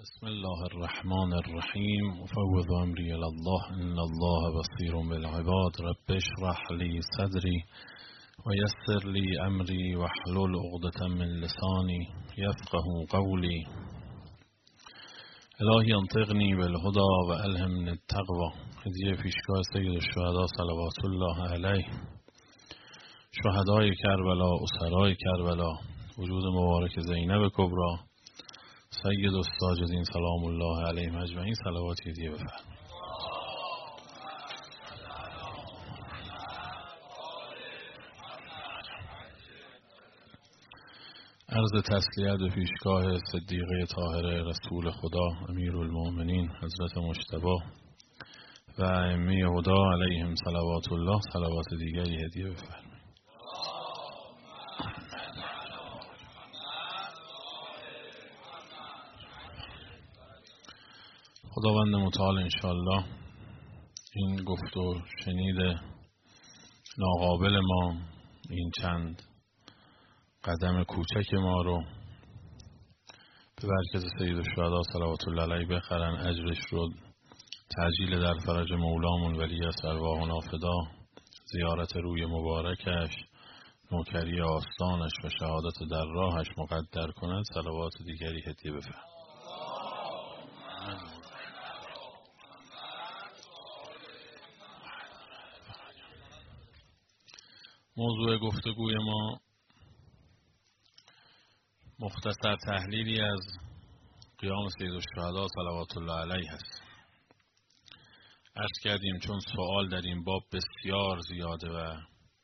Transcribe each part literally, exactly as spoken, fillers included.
بسم الله الرحمن الرحیم. افوض امری الی الله ان الله بصیر بالعباد. رب اشرح لی صدری و یسر لی امری واحلل عقدة من لسانی یفقهوا قولی. الهی انطقنی بالهدی و الهمنی التقوی. هدیه پیشگاه سید الشهدا صلوات الله علیه، شهدای کربلا، اسرای کربلا، وجود مبارک زینب کبری، سید الساجدین سلام الله علیهم اجمعین. صلوات هدیه بفرمایید. عرض تسلیت به پیشگاه صدیقه طاهره رسول خدا امیرالمؤمنین حضرت مجتبی و ائمه هدی علیهم صلوات الله. صلوات دیگری هدیه بفرمایید. خداوند متعال انشاءالله این گفت و شنید ناقابل ما، این چند قدم کوچک ما رو به برکت سید الشهدا صلوات الله علیه بخرن، اجرش رو تعجیل در فرج مولامون ولی از ارواحنا فدا، زیارت روی مبارکش، نوکری آستانش و شهادت در راهش مقدر کند. صلوات دیگری هدیه بفرمایید. موضوع گفتگوی ما مختصر تحلیلی از قیام سید الشهدا صلوات الله علیه است. عرض کردیم چون سوال در این باب بسیار زیاده و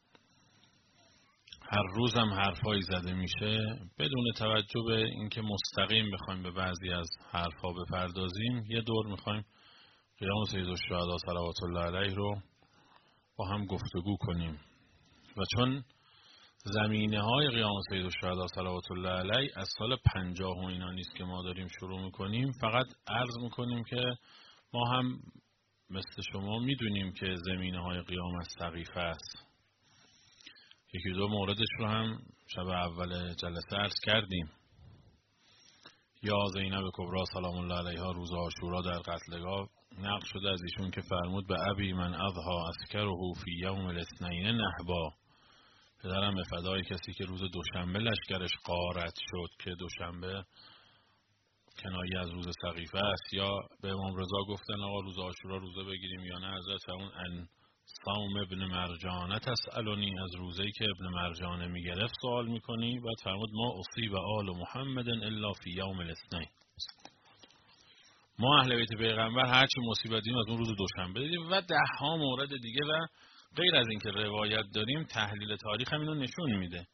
هر روز هم حرفایی زده میشه، بدون توجه به اینکه مستقیم بخوایم به بعضی از حرفا بپردازیم، یه دور میخوایم قیام سید الشهدا صلوات الله علیه رو با هم گفتگو کنیم. و چون زمینه های قیام سید الشهدا صلوات الله علیه از سال پنجاه و اینا نیست که ما داریم شروع میکنیم، فقط عرض میکنیم که ما هم مثل شما میدونیم که زمینه های قیام از سقیفه است. یکی دو موردش رو هم شب اول جلسه عرض کردیم. یا زینب کبری سلام الله علیها روز عاشورا در قتلگاه نقل شده از ایشون که فرمود به ابی من اضحی اسکره فی یوم الاثنین نهبا. پدرم به فدای کسی که روز دوشنبه لشکرش غارت شد، که دوشنبه کنایه از روز سقیفه است. یا به امام رضا گفتن آقا روز عاشورا روزه بگیریم یا نه؟ حضرت فرمود ان صوم ابن مرجانه تسألونی، از روزه‌ای که ابن مرجانه میگرفت سوال میکنی. بعد فرمود ما اصیب آل محمد الا فی یوم الاثنین. ما اهل بیت پیغمبر هرچی مصیبت دیدیم از اون روز دوشنبه دیدیم و ده ها مورد دیگه و غیر از این که روایت داریم، تحلیل تاریخ هم اینو نشون میده.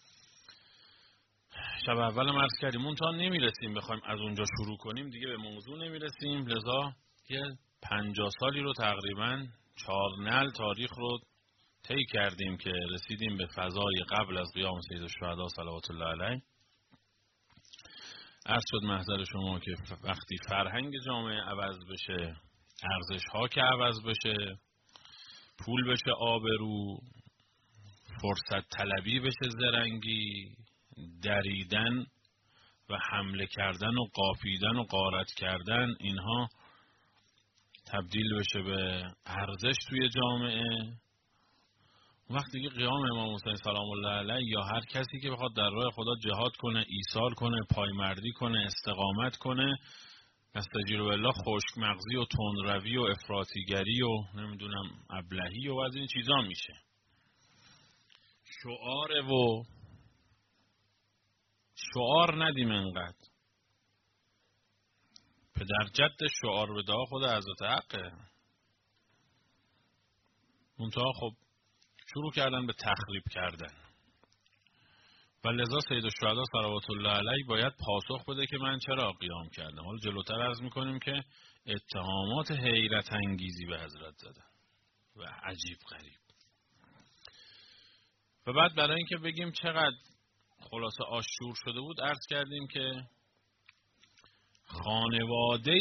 شب اول هم عرض کردیم اون تا نمیرسیم بخوایم از اونجا شروع کنیم دیگه به موضوع نمیرسیم، لذا یه پنجاه سالی رو تقریبا چهار نل تاریخ رو طی کردیم که رسیدیم به فضای قبل از قیام سید الشهدا صلوات الله علیه. عرض شد محضر شما که وقتی فرهنگ جامعه عوض بشه، ارزش ها که عوض بشه، پول بشه آبرو، فرصت طلبی بشه زرنگی، دریدن و حمله کردن و قاپیدن و غارت کردن، اینها تبدیل بشه به ارزش توی جامعه، وقتی که قیام امام حسین سلام الله علیه یا هر کسی که بخواد در راه خدا جهاد کنه، ایثار کنه، پایمردی کنه، استقامت کنه، نستجیر بالله خشک مغزی و تندروی و افراطیگری و نمیدونم ابلهی و از این چیزا میشه. شعار و شعار ندیم انقدر. پدر جد شعار بده خود حضرت حقه. منتها خب شروع کردن به تخریب کردن و لذا سید الشهدا صلوات الله علیه باید پاسخ بده که من چرا قیام کردم. حالا جلوتر عرض میکنیم که اتهامات حیرت انگیزی به حضرت زدن و عجیب غریب. و بعد برای اینکه بگیم چقدر خلاصه آشور شده بود، عرض کردیم که خانواده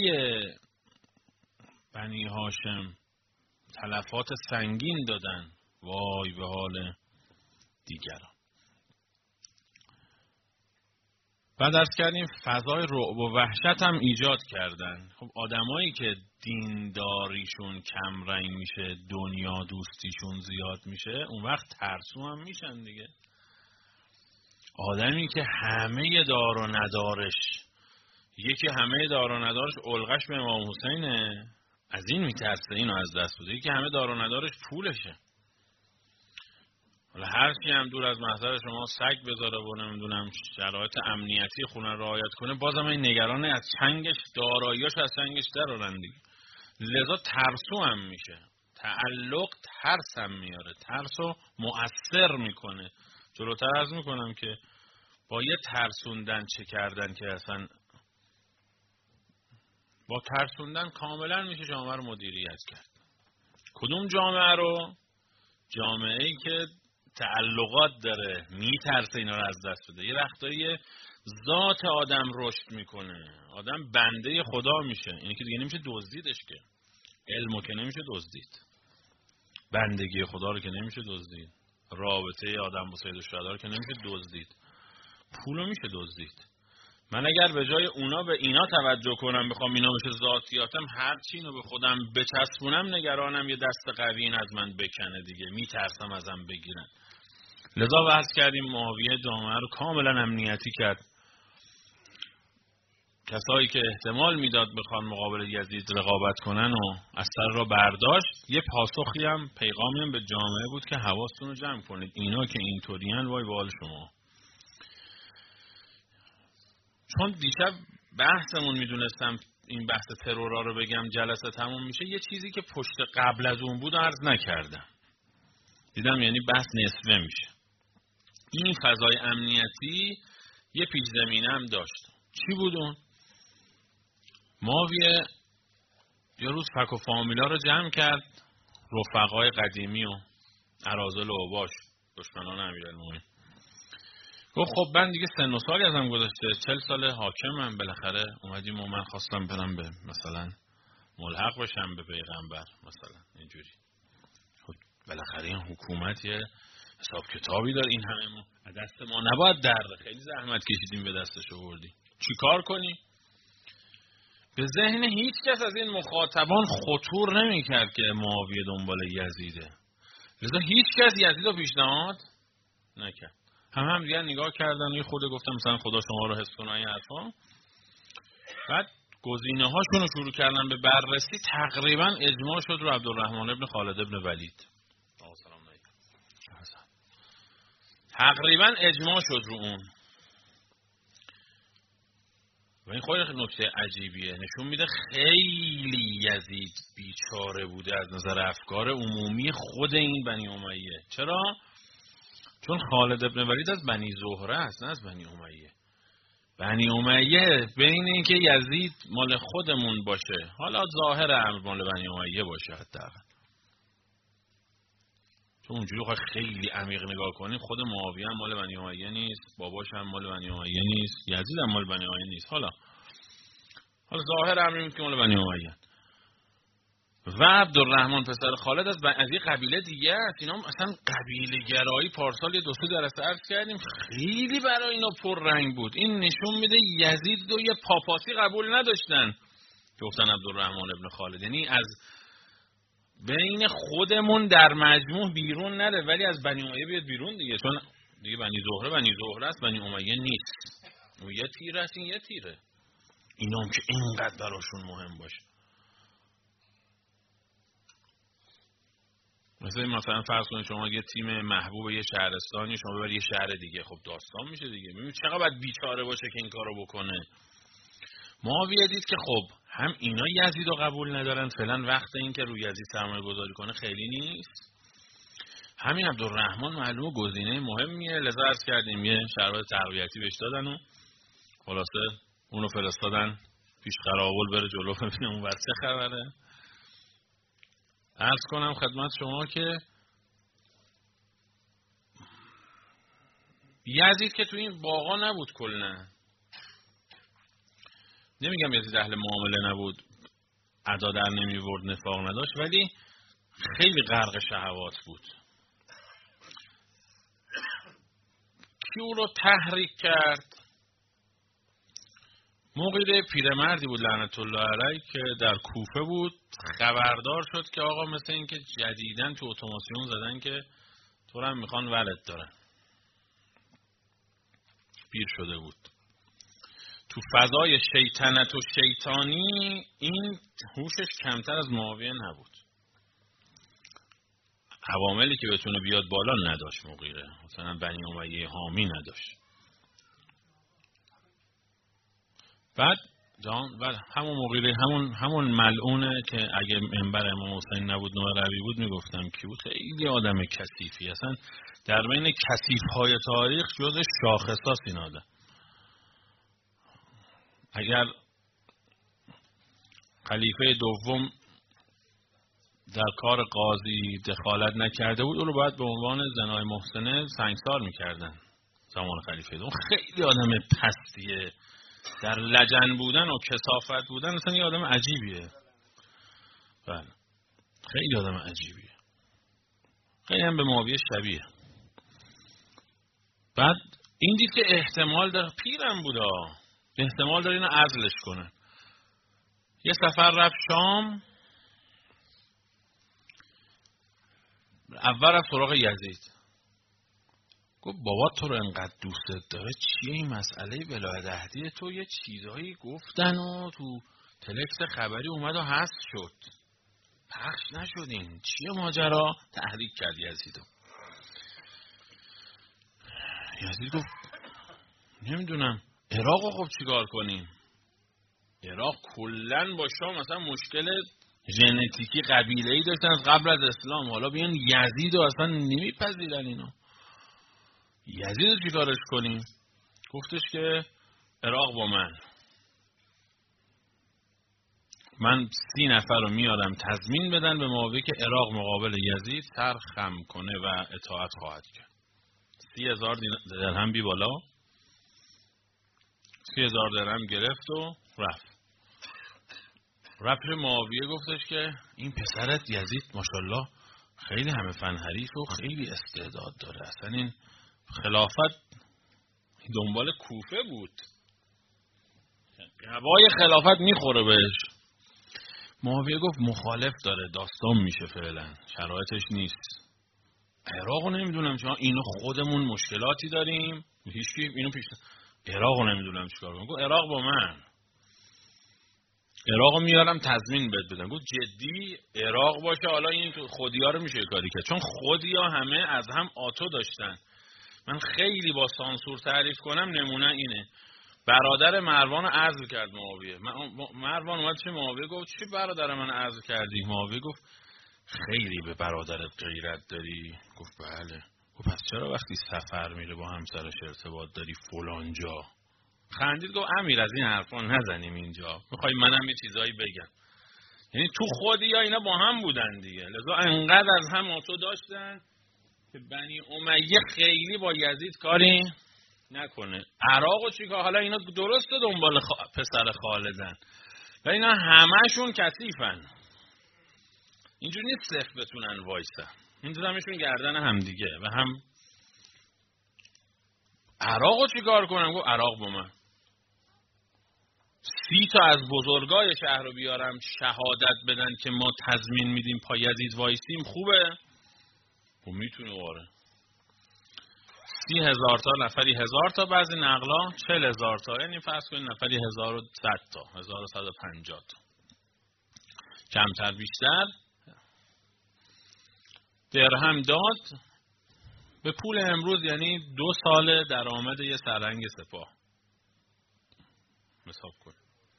بنی هاشم تلفات سنگین دادن. وای به حال دیگران. بعد عرض کردیم فضای رعب و وحشت هم ایجاد کردن. خب آدمایی که دینداریشون کم رنگ میشه، دنیا دوستیشون زیاد میشه، اون وقت ترسو هم میشن دیگه. آدمی که همه دار و ندارش، یکی همه دار و ندارش الغش به امام حسینه، از این میترسه اینو از دست بده. یکی همه دار و ندارش پولشه. حالا هر کی هم دور از محضر شما سگ بذاره و نمیدونم شرایط امنیتی خونه رعایت کنه، بازم این نگرانه از چنگش، داراییاش از چنگش درارن دیگه. لذا ترسو هم میشه. تعلق ترس هم میاره، ترسو مؤثر میکنه. جلوتر عرض میکنم که با یه ترسوندن چه کردن که اصلا با ترسوندن کاملا میشه جامعه رو مدیریت کرد. کدوم جامعه رو؟ جامعه ای که تعلقات داره، میترسه اینا رو از دست بده. یه وقتایی ذات آدم رشد میکنه، آدم بنده خدا میشه. اینی که دیگه نمیشه دزدیدش، که علمو که نمیشه دزدید، بندگی خدا رو که نمیشه دزدید، رابطه آدم با سید الشهدا رو که نمیشه دزدید، پولو میشه دزدید. من اگر به جای اونا به اینا توجه کنم، بخوام اینا بشه ذاتیاتم، هر چی اینو به خودم بچسبونم، نگرانم یه دست قوی این از من بکنه دیگه، میترسم ازم بگیرن. لذا بحث کردیم معاویه جامعه رو کاملا امنیتی کرد. کسایی که احتمال میداد بخوان مقابل یزید رقابت کنن و اثر را برداشت. یه پاسخی هم پیغامی هم به جامعه بود که حواستون رو جمع کنید، اینا که اینطورین وای بال شما. چون دیشب بحثمون میدونستم این بحث ترورا رو بگم جلسه تموم میشه، یه چیزی که پشت قبل از اون بود عرض نکردم، دیدم یعنی بحث نصفه میشه. این فضای امنیتی یه پیش زمینه هم داشت. چی بود اون؟ معاویه یه روز فک و فامیلا رو جمع کرد، رفقای قدیمی و اراذل و اوباش، دشمنان امیرالمومنین. گفت خب من دیگه سن و سالی ازم گذشته، چل سال حاکمم، بالاخره اومدیم و من خواستم برم به مثلا ملحق بشم به پیغمبر مثلا اینجوری. خب بالاخره این حکومت یه حساب کتابی داره، این همه ما دست ما نباید درده، خیلی زحمت کشیدیم به دستش آوردیم، چی کار کنیم؟ به ذهن هیچ کس از این مخاطبان خطور نمی کرد که معاویه دنبال یزیده. لذا هیچ کس یزید رو پیشنهاد نکرد. هم هم دیگه نگاه کردن، یه خود گفتم مثلا خدا شما رو حس کنه این حرفا. بعد گزینه هاشون رو شروع کردن به بررسی، تقریبا اجماع شد رو عبدالرحمن ابن خالد ابن ولید. تقریبا اجماع شد رو اون. و این خیلی نکته عجیبیه، نشون میده خیلی یزید بیچاره بوده از نظر افکار عمومی خود این بنی امیه. چرا؟ چون خالد ابن ولید از بنی زهره است، نه از بنی امیه. بنی امیه بین این که یزید مال خودمون باشه، حالا ظاهر امر مال بنی امیه باشه حداقل، چون اونجوری خواهد خیلی عمیق نگاه کنیم، خود معاویه هم مال بنی امیه نیست، باباش هم مال بنی امیه نیست، یزید هم مال بنی امیه نیست. حالا حالا ظاهر امر این که مال بنی امیه. و عبدالرحمن پسر خالد از, بن... از یه قبیله دیگه است. اینا اصلا قبیله گرایی پارسال یه دو سه جلسه عرض کردیم، خیلی برای اینا پر رنگ بود. این نشون میده یزید رو یه پاپاسی قبول نداشتن، گفتن عبدالرحمن ابن خالد، یعنی از بین خودمون در مجموع بیرون نره، ولی از بنی امیه بیاد بیرون دیگه، چون دیگه بنی زهره بنی زهره است، بنی امیه نیست. اون یه تیره است، این یه تیره. اینا هم که اینقدر براشون مهم باشه. مثلا مثلا فرض کنید شما یه تیم محبوب یه شهرستانی، شما ببرید یه شهر دیگه، خب داستان میشه دیگه. ببینید چقدر باید بیچاره باشه که این کارو بکنه. معاویه دید که خب هم اینا یزید رو قبول ندارن، فعلا وقت این که روی یزید سرمایه گذاری کنه خیلی نیست. همین عبدالرحمن معلومه گزینه مهمیه، لذا عرض کردیم یه شرایط تقویتی بهش دادن و خلاصه اونو فرستادن پیش قراول بره جلو ببینه اون واسه خبره. عرض کنم خدمت شما که یزید که تو این باغا نبود کلنا، نمیگم یزید اهل معامله نبود، ادا در نمیورد، نفاق نداشت، ولی خیلی غرق شهوات بود. کی او رو تحریک کرد؟ مغیره پیرمردی بود لعنت الله علیه که در کوفه بود. خبردار شد که آقا مثل این که جدیدن تو اتوماسیون زدن که تو هم میخوان ولد دارن. پیر شده بود. تو فضای شیطنت و شیطانی این هوشش کمتر از معاویه نبود. عواملی که بتونه بیاد بالا نداشت مغیره. مثلا بنی امیه حامی نداشت. بعد جان بعد همون مغیره همون همون ملعونه که اگه منبر امام حسین نبود نوروی بود میگفتم کی بود. خیلی آدم کثیفی، اصلا در بین کثیف‌های تاریخ جز شاخصاست این آدم. اگر خلیفه دوم در کار قاضی دخالت نکرده بود او رو باید به عنوان زنای محسنه سنگسار میکردن زمان خلیفه دوم. خیلی آدم پستیه، در لجن بودن و کثافت بودن اصلا یه آدم عجیبیه. بله خیلی آدم عجیبیه، خیلی هم به معاویه شبیه. بعد این دید که احتمال داره، پیرم بودا، احتمال داره اینو عزلش کنن. یه سفر رفت شام، اول رفت سراغ یزید، گفت بابا تو رو انقدر دوستت داره، چیه این مسئله ولایت عهدی تو؟ یه چیزایی گفتن و تو تلکس خبری اومد و حذف شد، پخش نشدین، چیه ماجرا؟ تحریک کرد یزیدو. یزید گفت نمیدونم عراقو خب چیکار کنیم؟ عراق کلن با شام مثلا مشکل ژنتیکی قبیله‌ای داشتن از قبل از اسلام، حالا بیان یزیدو اصلا نمیپذیرن اینا، یزیدو چیکارش کنیم؟ گفتش که عراق با من من سی نفر رو میارم تضمین بدن به معاویه که عراق مقابل یزید سر خم کنه و اطاعت خواهد کرد. سی هزار درهم بی بالا، سی هزار درهم گرفت و رفت. رفت معاویه گفتش که این پسرت یزید ماشاءالله خیلی همه فن حریف و خیلی استعداد داره، اصلا این خلافت دنبال کوفه بود، هوای خلافت میخوره بهش. معاویه گفت مخالف داره، داستان میشه فعلا، شرایطش نیست. عراقو نمیدونم چون اینو خودمون مشکلاتی داریم، هیچکی اینو پیش عراقو نمیدونم چیکار کنم. گفت عراق با من، عراقو میارم تضمین بد بدن. گفت جدی عراق باشه؟ حالا این خودیا رو میشه کاری کرد، چون خودیا همه از هم آتو داشتن. من خیلی با سانسور تعریف کنم نمونه اینه. برادر مروان رو عزل کرد معاویه. مروان اومد چه معاویه گفت چی برادر من عزل کردی؟ معاویه گفت خیلی به برادرت غیرت داری. گفت بله. گفت پس چرا وقتی سفر میره با همسرش ارتباط داری فلان جا؟ خندید گفت امیر از این حرفا نزنیم اینجا، میخوای منم یه چیزایی بگم. یعنی تو خودی یا اینا با هم بودن دیگه، لذا انقدر از هم آتو داشتن که بنی امیه خیلی با یزید کاری نکنه. عراقو چیکار؟ حالا اینا درسته دنبال خوا... پسر خالدن و اینا همهشون کثیفن، اینجوری نیست صف بتونن وایسن، میندازمشون گردن هم دیگه و هم. عراقو چیکار کنم؟ گفت عراق با من، سی تا از بزرگای شهر رو بیارم شهادت بدن که ما تضمین میدیم پا یزید وایسیم، خوبه؟ خب میتونه واره. سی هزار تا نفری هزار تا، بعضی نقلا چل هزار تا، یعنی فرض کنید نفری هزار و صد تا، هزار و صد و پنجاه تا، کمتر بیشتر درهم داد به پول امروز، یعنی دو سال درآمد یه سرهنگ سپاه. حساب کن.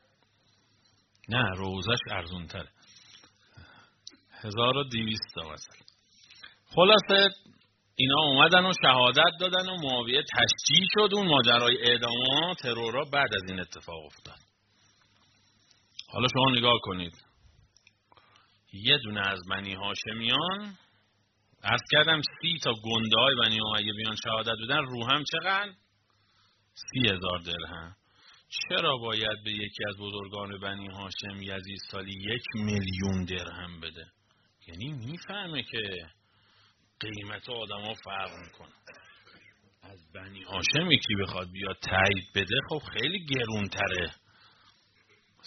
نه روزش ارزون تره، هزار و دویست تا مثلا. خلاصه اینا اومدن و شهادت دادن و معاویه تشجیع شد. اون ماجرای اعدام و ترورا بعد از این اتفاق افتاد. حالا شما نگاه کنید، یه دونه از بنی هاشمیان، عرض کردم سی تا گنده های بنی امیه بیان شهادت بدن، رو هم چقدر؟ سی هزار درهم. چرا باید به یکی از بزرگان بنی هاشم یزید سالی یک میلیون درهم بده؟ یعنی میفهمه که قیمت آدم ها فرق میکنه. از بنی هاشم یکی بخواد بیاد تایید بده، خب خیلی گرونتره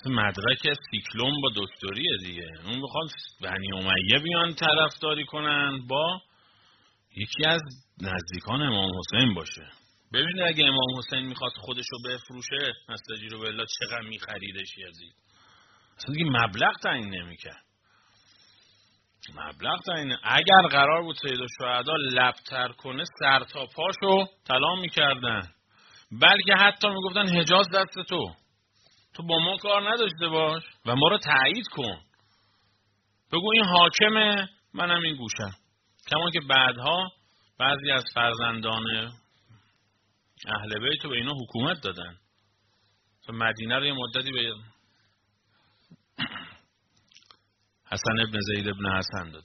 مدرک سیکلوم با دکتریه دیگه. اون میخوان بنی امیه بیان طرفداری کنن با یکی از نزدیکان امام حسین باشه. ببینید اگه امام حسین میخواد خودشو بفروشه نستجیرو بالله چقدر میخریدش یزید. اصلا دیگه مبلغ تعیین نمیکرد. مبلغ تعیین اگر قرار بود سید الشهدا لبتر کنه سر تا پاشو طلا میکردن، بلکه حتی میگفتن حجاز دست تو، تو با ما کار نداشته باش و ما رو تایید کن، بگو این حاکمه منم این گوشم. کما که بعدها بعضی از فرزندان اهل بیت به اینا حکومت دادن. مدینه رو یه مدتی به حسن ابن زید ابن حسن داد.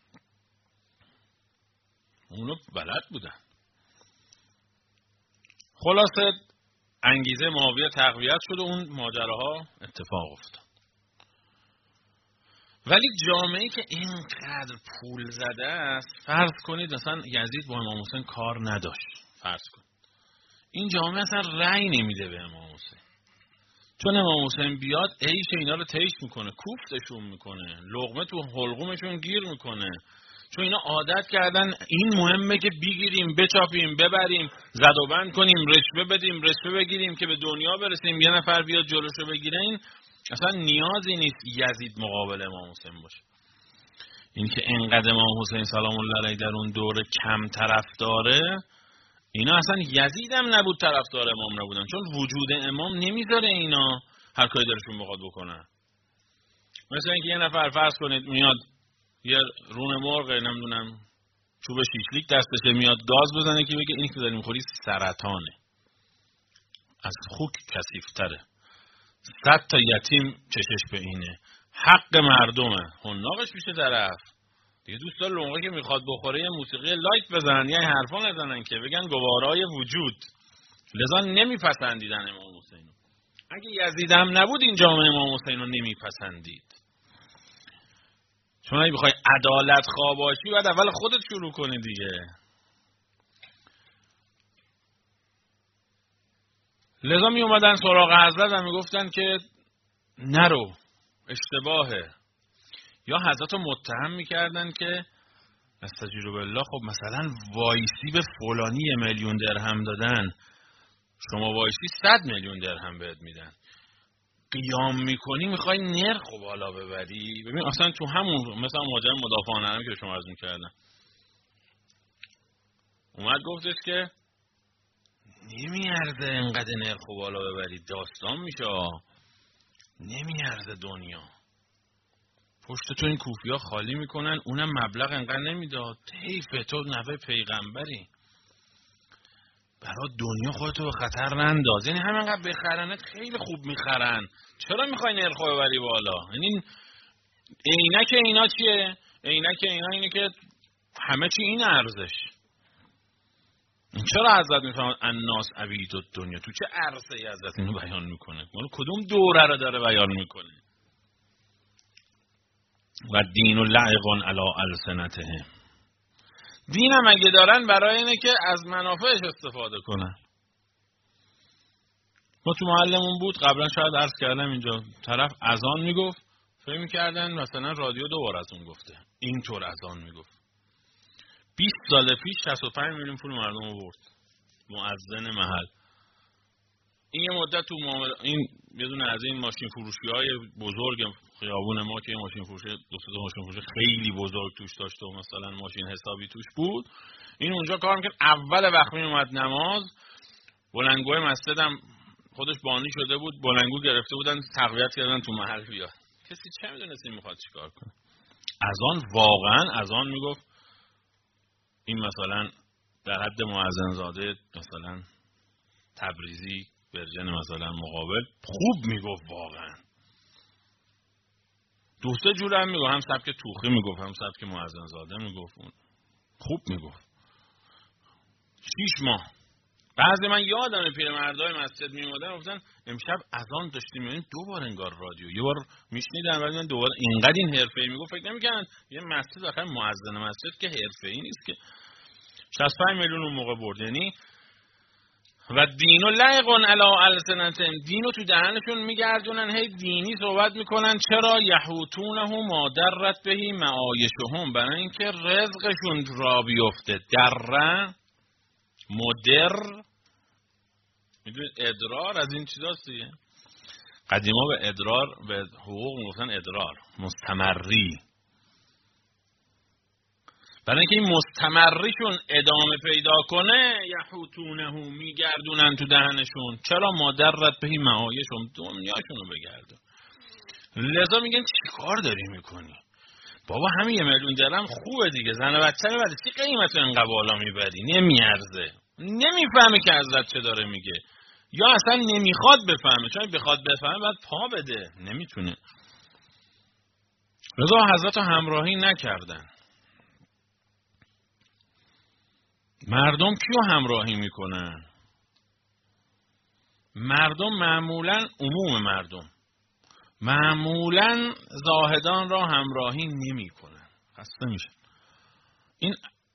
اونو بلد بودن. خلاصه انگیزه معاویه تقویت شد و اون ماجراها اتفاق افتاد. ولی جامعه‌ای که اینقدر پول زده است، فرض کنید مثلا یزید با امام حسین کار نداشت، فرض کنید این جامعه اصلا رأی نمیده به امام حسین، چون امام حسین بیاد عیش اینا رو طیش میکنه، کوفتشون میکنه، لقمه تو حلقومشون گیر میکنه، چون اینا عادت کردن این مهمه که بگیریم بچاپیم ببریم زد و بند کنیم رشوه بدیم رشوه بگیریم که به دنیا برسیم، یه نفر بیاد جلوشو بگیره. این اصلا نیازی نیست یزید مقابل امام حسین باشه. این که اینقدر امام حسین سلام الله علیه در اون دوره کم طرف داره، اینا اصلا یزید هم نبود طرفدار امام نبودن، چون وجود امام نمیذاره اینا هر کاری دلشون بخواد بکنن. مثلا اینکه یه نفر فرض کنید میاد یه رون مرغ نمیدونم چوب شیشلیک دستشه میاد گاز بزنه که بگه اینی که داری میخوری سرطانه، از خوک کثیف‌تره، صد تا یتیم چشش به اینه، حق مردمه، حناقش میشه طرف دیگه. دوست داره لونگه که میخواد بخوره یه موسیقی لایت بزنن یا حرفا نزنن که بگن گوارای وجود، لذا نمیپسندیدن امام حسین. اگه یزید هم نبود این جامعه امام حسین رو نمیپسندید، چون اگه بخوای عدالت خواه باشی باید اول خودت شروع کنی دیگه. لذا می اومدن سراغ حضرت و میگفتن که نرو اشتباهه، یا حضرت رو متهم میکردن که استجیروا بالله خب مثلا وایسی به فلانی یه میلیون درهم دادن، شما وایسی صد میلیون درهم بهت میدن، قیام میکنی میخوای نرخ رو بالا ببری. ببین اصلا تو همون مثلا ماجرای مدافعان حرم که شما عرض میکردن اومد گفتش که نمیارزه انقدر نرخ رو بالا ببری، داستان میشه، نمیارزه دنیا، پشت تو این کوفیا خالی میکنن، اونم مبلغ انقدر نمیداد، حیفه تو نوه پیغمبری، برای دنیا خودتو به خطر ننداز. یعنی همینقدر بخرنت خیلی خوب میخرن، چرا میخوای نرخو ببری بالا؟ یعنی عینک اینا چیه؟ عینک اینا اینه که همه چی این ارزش. چرا حضرت میفهمن الناس عبید الدنیا؟ تو چه عرصه ای حضرت اینو بیان میکنه؟ مال کدوم دوره رو داره بیان میکنه؟ و دین لعق علی السنتهم، دین هم اگه دارن برای اینه که از منافعش استفاده کنن. ما تو محلمون بود قبلا شاید عرض کردم اینجا، طرف اذان میگفت فکر میکردن مثلا رادیو دوبار از اون گفته، اینطور اذان میگفت. بیست سال پیش شصت و پنج میلیون پول مردم آورد مؤذن محل. این یه مدت تو معامله این یه دونه از این ماشین فروشی‌های بزرگ خیابون ما که ماشین فروشی دو سه تا ماشین فروشی خیلی بزرگ توش داشته و مثلا ماشین حسابی توش بود، این اونجا کار می‌کرد. اول وقت میومد نماز، بلندگوی مسجد هم خودش بانی شده بود، بلندگو گرفته بودن تقویت کردن تو محل بیاد. کسی چه می‌دونست این می‌خواد چیکار کنه؟ اذان واقعا اذان میگفت این مثلا در حد مؤذن زاده مثلا تبریزی ورژن مثلا مقابل خوب میگفت، واقعا دو سه جور هم میگفت، هم سبک توخی میگفت هم سبک مؤذن زاده میگفت، خوب میگفت. شیش ماه بعضی من یادم پیرمردای مسجد میومدن گفتن امشب اذان داشتیم میبینیم دو بار انگار رادیو یه بار میشنیدن ولی من دوباره اینقدر این حرفه‌ای میگفت فکر نمی‌کردن یه مسجد آخر مؤذن مسجد که حرفه‌ای نیست که. شصت و پنج میلیون اون موقع برد. یعنی و دینو لعقون علی السنتهم، دینو تو دهنشون میگردونن، هی دینی صحبت میکنن. چرا؟ یحوتونه ما درت بهی معایشهم، برای اینکه رزقشون را بیفته. دره مدر، میدونید ادرار از این چیزاست دیگه. قدیما به ادرار، به حقوق میگفتن ادرار، مستمری. برای اینکه این مستمریشون ادامه پیدا کنه، یحوتونه میگردونن تو دهنشون. چرا؟ مادرت بهی معایشون، دنیاشونو بگردون. لذا میگن چی کار داری میکنی؟ بابا همین یه میلیون درهم خوبه دیگه، زن و بچه میبری، چی قیمت انقدر بالا میبری؟ نمیارزه. نمیفهمه که حضرت چه داره میگه، یا اصلا نمیخواد بفهمه. چون بخواد بفهمه باید پا بده، نمیتونه. لذا حضرت رو همراهی نکردن. مردم کیو همراهی میکنن؟ مردم معمولا، عموم مردم معمولا زاهدان را همراهی نمیکنن. خسته میشه. این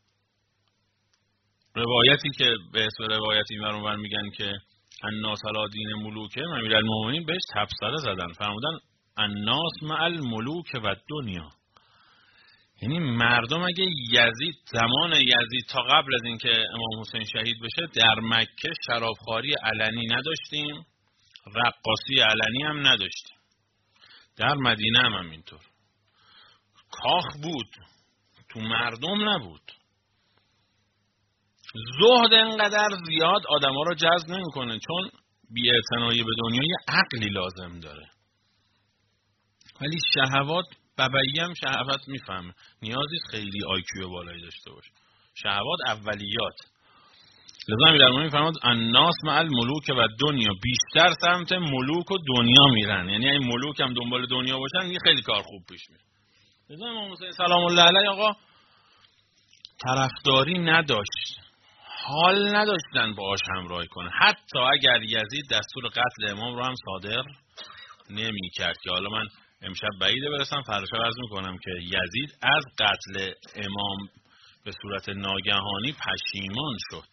روایتی که به اسم روایتی برون میگن که الناس علی دین ملوکه، امیرالمومنین بهش تبصره زدن، فرمودن الناس مع الملوک و دنیا. یعنی مردم اگه یزید، زمان یزید تا قبل از اینکه امام حسین شهید بشه، در مکه شرابخواری علنی نداشتیم، رقاصی علنی هم نداشتیم. در مدینه هم همینطور. کاخ بود، تو مردم نبود. زهد انقدر زیاد آدم ها رو جذب نمیکنه، چون بی‌اعتنایی به دنیا یه عقلی لازم داره. ولی شهوات، ببعی هم شهوت میفهمه، نیازی خیلی آیکیو بالایی داشته باشه. شهوات اولیات. لذا امیرالمومنین فرمود الناس مع الملوک و دنیا، بیشتر سمت ملوک و دنیا میرن. یعنی این ملوک هم دنبال دنیا باشن، یه خیلی کار خوب پیش میره. لذا امام حسین سلام الله علیه آقا طرفداری نداشت، حال نداشتن باهاش همراهی کنه. حتی اگر یزید دستور قتل امام رو هم صادر نمی کرد، که حالا من امشب بعیده برسم، فردا عرض میکنم که یزید از قتل امام به صورت ناگهانی پشیمان شد،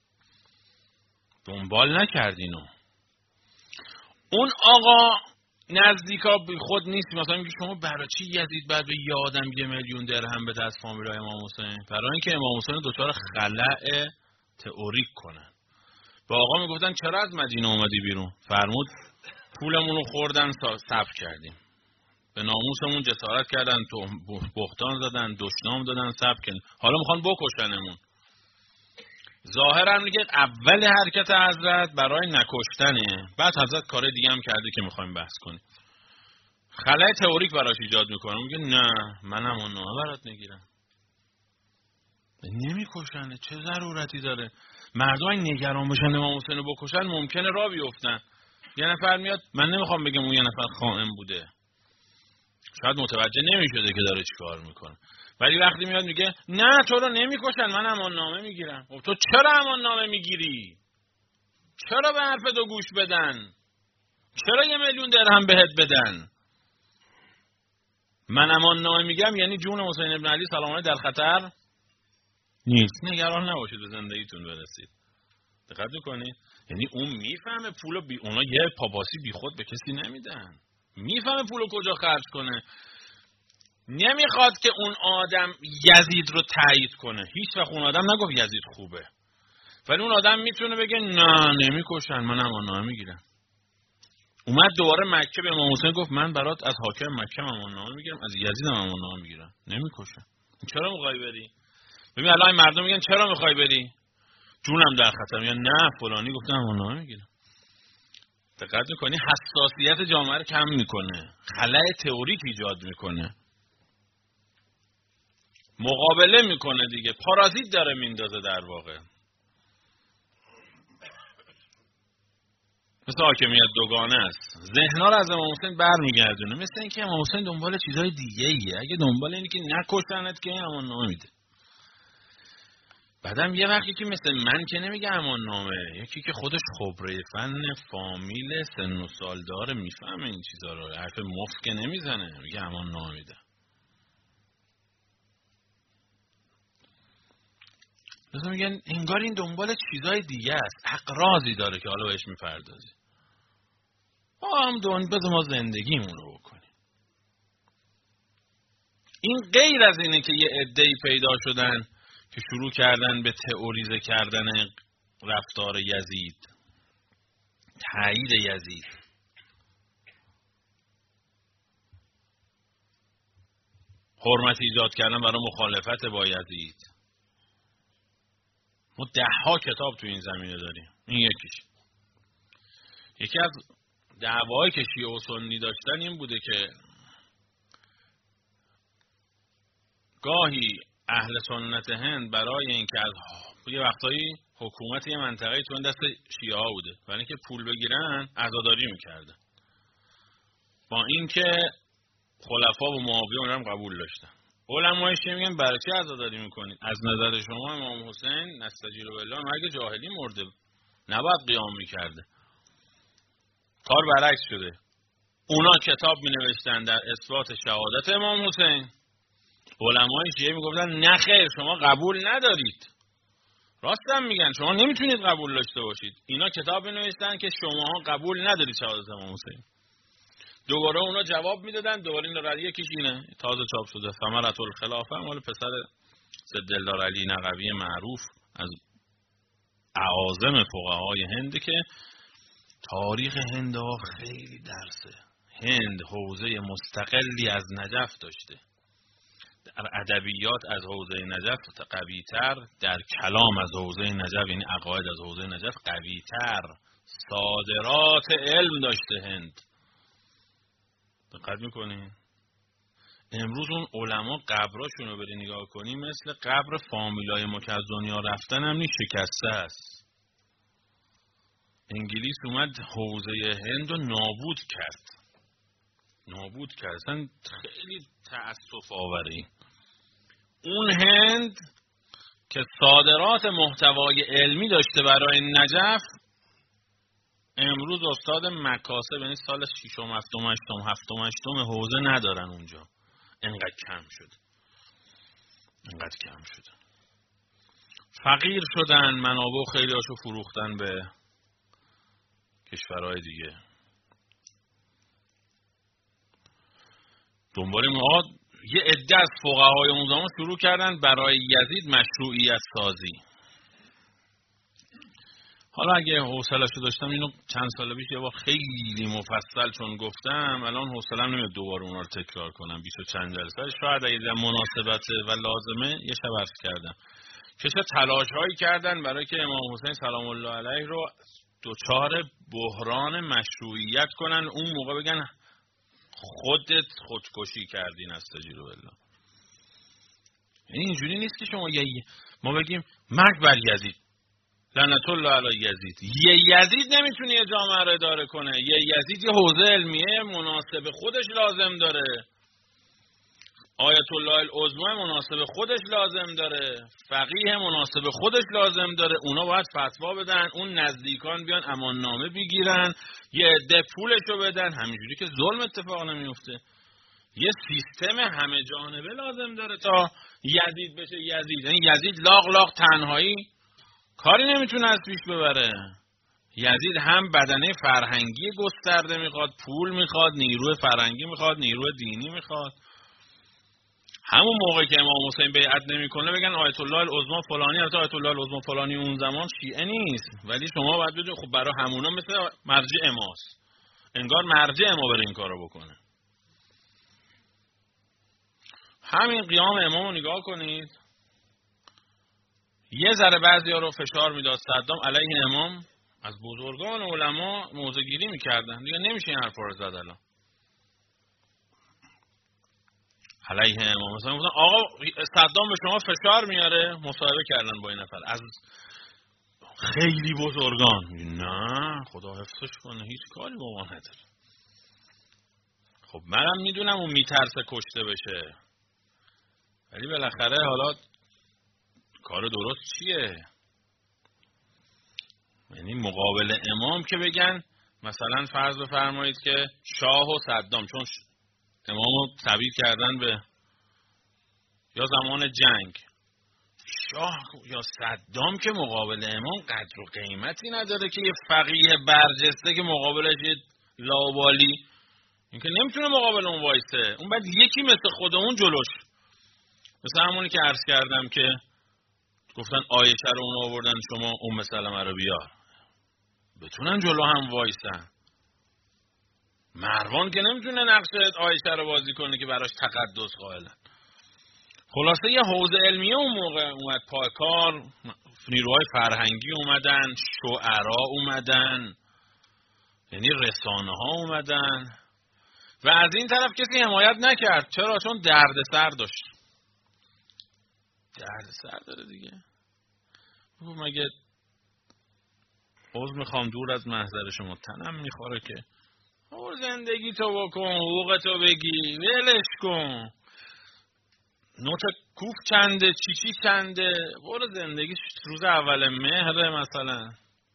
دنبال نکرد اینو. اون آقا نزدیکا بی خود نیست. مثلا میگه شما برای چی یزید بعد به یه آدم یه میلیون درهم بده از فامیلای امام حسین؟ برای اینکه امام حسین دچار خلأ تئوریک کنن. با آقا میگفتن چرا از مدینه اومدی بیرون؟ فرمود پولمون رو خوردن، صف کردیم، به ناموسمون جسارت کردن، تو بهتان زدن، دشنام دادن، صف کردن، حالا میخوان بکشنمون. ظاهرا میگه اول حرکت حضرت برای نکشتنه، بعد حضرت کار دیگه هم کرده که میخوایم بحث کنیم. خلأ تئوریک براش ایجاد میکنه. میگه نه منم اون نامه برات میگیرم. نمیکشنه، چه ضرورتی داره؟ مردم اگه نگران بشن امام حسین رو بکشن ممکنه راه بیفتن. یه نفر میاد، من نمیخوام بگم اون یه نفر خائن بوده، شاید متوجه نمیشده که داره چیکار میکنه، ولی وقتی میاد میگه نه تو رو نمیکشن، من امان نامه میگیرم. خب تو چرا امان نامه میگیری؟ چرا به حرف دو گوش بدن؟ چرا یه میلیون درهم بهت بدن؟ من امان نامه میگم یعنی جون حسین ابن علی سلام الله در خطر نیست. نگران نباشید به زندگیتون برسید. دقت کنید. یعنی اون میفهمه پولو بی... اونا یه پاپاسی بی خود به کسی نمیدن. میفهمه پولو کجا خرج کنه. نمیخواد که اون آدم یزید رو تایید کنه. هیچ وقت اون آدم نگفت یزید خوبه. ولی اون آدم میتونه بگه نه نمیکشن، من اماننامه میگیرم. اومد دوباره مکه به امام حسین گفت من برات از حاکم مکه اماننامه میگیرم، از یزید هم اماننامه میگیرم، نمیکشن. چرا میخوای بری؟ ببین الان مردم میگن چرا میخوای بری؟ جونم در خطر. میگن نه فلانی گفته اماننامه میگیرم. دقت میکنی حساسیت جامعه رو کم میکنه، خلأ تئوریک ایجاد میکنه، مقابله میکنه دیگه، پارازیت داره میندازه در واقع. مثل حاکمیت دوگانه است. ذهن‌ها رو از امام حسین برمیگردونه. مثل اینکه امام حسین دنبال چیزای دیگه ایه. اگه دنبال اینه که نکشنت که اماننامه میده. بعدم یه وقتی که مثل من که نمیگه اماننامه، یکی که خودش خبره فن فامیل سن و سال داره میفهمه این چیزا رو، حرف مفت که نمیزنه، میگه اماننامه میده. مثلا میگن انگار این دنبال چیزای دیگه است، اقراضی داره که حالا بهش میپردازی. ما هم دون بذار ما زندگیمون رو بکنیم. این غیر از اینه که یه عده‌ای پیدا شدن که شروع کردن به تئوریزه کردن رفتار یزید، تایید یزید، حرمت ایجاد کردن برای مخالفت با یزید. ما ده ها کتاب تو این زمینه داریم. این یکیش. یکی از دعوایی که شیعه و سنی داشتن این بوده که گاهی اهل سنت هند برای اینکه از یه وقتایی حکومت یه منطقه تو دست شیعه ها بوده، برای اینکه پول بگیرن عزاداری میکردن، با اینکه خلفا و معاویه هم قبول داشتن. علمای شیعه میگن برای چه عزاداری میکنید؟ از نظر شما امام حسین نستجیل بالله مرگ جاهلی مرده، نباید قیام میکرده. کار برعکس شده. اونا کتاب مینوشتن در اثبات شهادت امام حسین، علمای شیعه میگفتن نه خیر شما قبول ندارید. راستم میگن شما نمیتونید قبول داشته باشید. اینا کتاب مینوشتن که شماها قبول ندارید شهادت امام حسین. دوباره اونا جواب میدادن، دوباره این رد یکیش اینه تازه چاپ شده ثمرة الخلافه مال پسر سیدالله علی نقوی معروف از اعاظم فقهای هند که تاریخ هند ها خیلی درسه. هند حوزه مستقلی از نجف داشته، در ادبیات از حوزه نجف قوی‌تر، در کلام از حوزه نجف یعنی عقاید از حوزه نجف قوی‌تر، صادرات علم داشته هند. دقت میکنین؟ امروز اون علما قبراشون رو بری نگاه کنی مثل قبر فامیلای ما که از دنیا رفتن هم نیست، شکسته است. انگلیس اومد حوزه هند رو نابود کرد نابود کرد اصلا خیلی تأسف آوره. اون هند که صادرات محتوای علمی داشته برای نجف، امروز استاد مکاسب یعنی سال ششم هفتم هشتم هفتم هشتم حوزه ندارن اونجا. انقدر کم شد انقدر کم شد فقیر شدن، منابع خیلی هاشو فروختن به کشورهای دیگه. دنبال ما یه عده از فقهای اون زمان شروع کردن برای یزید مشروعیت سازی. حالا اگه حوصله‌شو داشتم اینو چند سال پیش یه بار خیلی مفصل چون گفتم، الان حوصله‌ام نمیاد دوباره اونا رو تکرار کنم. بیست و چند جلسه شاید اگه در مناسبت و لازمه یه شب عرض کردم که چه تلاش‌هایی کردن برای که امام حسین سلام الله علیه رو دوچار بحران مشروعیت کنن. اون موقع بگن خودت خودکشی کردی نستجیل بالله. یعنی اینجوری نیست که شما یه ما بگیم مرگ بر یزید، لعنت الله علی یزید. یه یزید نمیتونه یه جامعه رو اداره کنه. یه یزید یه حوزه علمیه مناسب خودش لازم داره، آیت الله العظمی مناسب خودش لازم داره، فقیه مناسب خودش لازم داره. اونا باید فتوا بدن، اون نزدیکان بیان اماننامه بگیرن، یه عده پولشو بدن. همینجوری که ظلم اتفاق نمیفته. یه سیستم همه جانبه لازم داره تا یزید بشه یزید. یعنی یزید لاغ لاغ تنهایی کاری نمیتونه از پیش ببره. یزید هم بدنه فرهنگی گسترده میخواد، پول میخواد، نیروی فرهنگی میخواد، نیروی دینی میخواد. همون موقع که امام حسین بیعت نمیکنه بگن آیت الله العظمی فلانی، البته آیت الله العظمی فلانی اون زمان شیعه نیست، ولی شما باید بدونید خب برای همونا مثل مرجع ماست. انگار مرجع ما بره این کارو بکنه. همین قیام امام رو نگاه کنید. یه ذره بعضیا رو فشار میداد صدام علیه امام، از بزرگان علما موضع گیری میکردن. دیگه نمیشه این حرفا رو زد. الان علیه امام مثلا گفتن آقا صدام به شما فشار میاره، مصاحبه کردن با این نفر از خیلی بزرگان. نه خدا حفظش کنه، هیچ کاری با ما نداره. خب منم میدونم اون میترسه کشته بشه، ولی بالاخره حالا کار درست چیه؟ یعنی مقابل امام که بگن مثلا فرض بفرمایید که شاه و صدام، چون امامو تعبیر کردن به یا زمان جنگ، شاه یا صدام که مقابل امام قدر و قیمتی نداره که یه فقیه برجسته که مقابلش یه لاوالی، این که نمیتونه مقابل اون وایسه. اون بعد یکی مثل خودمون جلوش، مثل همونی که عرض کردم که گفتن آیشه رو اون آوردن شما ام سلمه رو بیار، بتونن جلو هم وایسن. مروان که نمیتونه نقش آیشه رو بازی کنه که براش تقدس قائلن. خلاصه یه حوزه علمیه اون موقع اومد پایکار، نیروهای فرهنگی اومدن، شعرا اومدن، یعنی رسانه ها اومدن و از این طرف کسی حمایت نکرد. چرا؟ چون درد سر داشت. درد سر داره دیگه. مگه عذر میخوام دور از محضر شما، تنم میخوره که او زندگی تو بکن، حقوق تو بگی، ولش کن، نوت کوف چنده، چی چی چنده، برو زندگی روز اول مهره مثلا،